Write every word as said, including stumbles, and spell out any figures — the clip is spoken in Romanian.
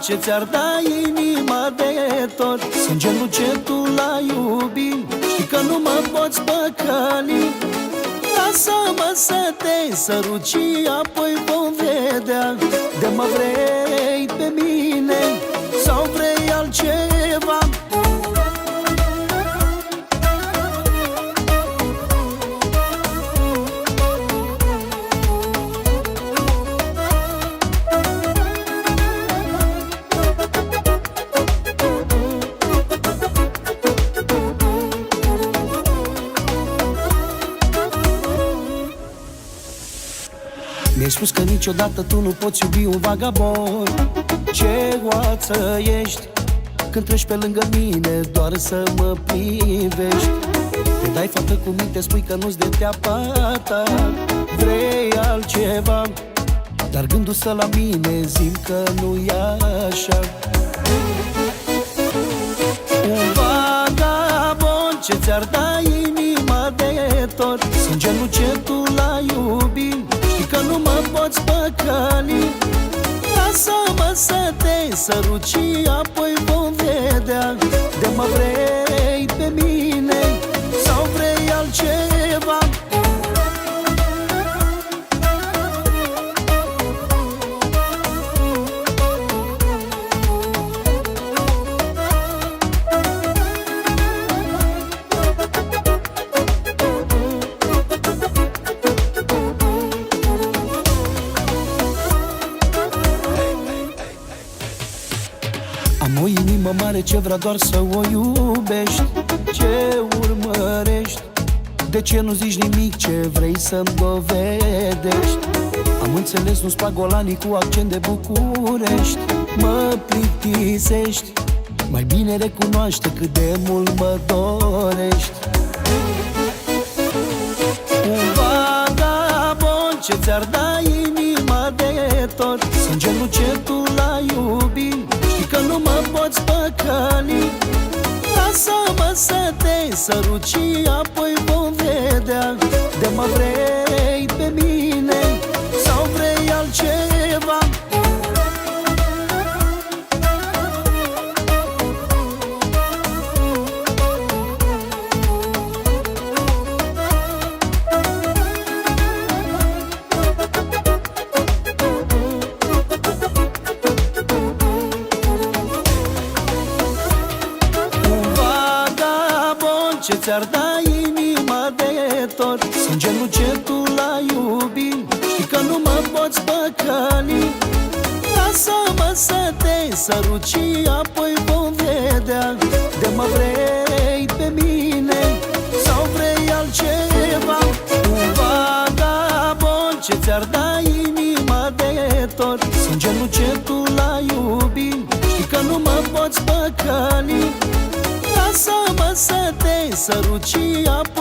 ce ți-ar da inima de tot. Sângelul ce tu l-ai iubit, știi că nu mă poți păcăli. Lasă-mă să te sărut și apoi vom vedea. De mă vrei pe mine sau vrei altceva? Mi-ai spus că niciodată tu nu poți iubi un vagabond. Ce oață ești când treci pe lângă mine doar să mă privești. Te dai fată cu minte, spui că nu-ți de teapa ta, vrei altceva, dar gândul să la mine zim că nu-i așa. Un vagabond ce ți-ar da inima de tot. Sângelul ce tu l-ai iubit, că nu mă poți păcăli. Lasă-mă să te sărut și apoi vom vedea. De mă vrei pe mine sau vrei altceva? Am o inimă mare ce vrea doar să o iubești. Ce urmărești? De ce nu zici nimic ce vrei să-mi dovedești? Am înțeles, nu-ți plac golanii cu accent de București. Mă plictisești, mai bine recunoaște cât de mult mă dorești. Un vagabond ce ți-ar da inima de tot. Sângelul ce tu l-ai iubit, că nu mă poți păcăli. Lasă-mă să te sărut și apoi vom vedea. De mă vrei pe mine sau vrei altceva? Ce ți-ar da inima de tot. Sângelul ce tu l-ai iubit, știi că nu mă poți păcăli. Lasă-mă să te sărut și apoi vom vedea. De mă vrei pe mine sau vrei altceva? Un vagabond ce ți-ar da inima de tot. Sângelul ce tu l-ai iubit, știi că nu mă poți păcăli. Lasă-mă să te sărut și apoi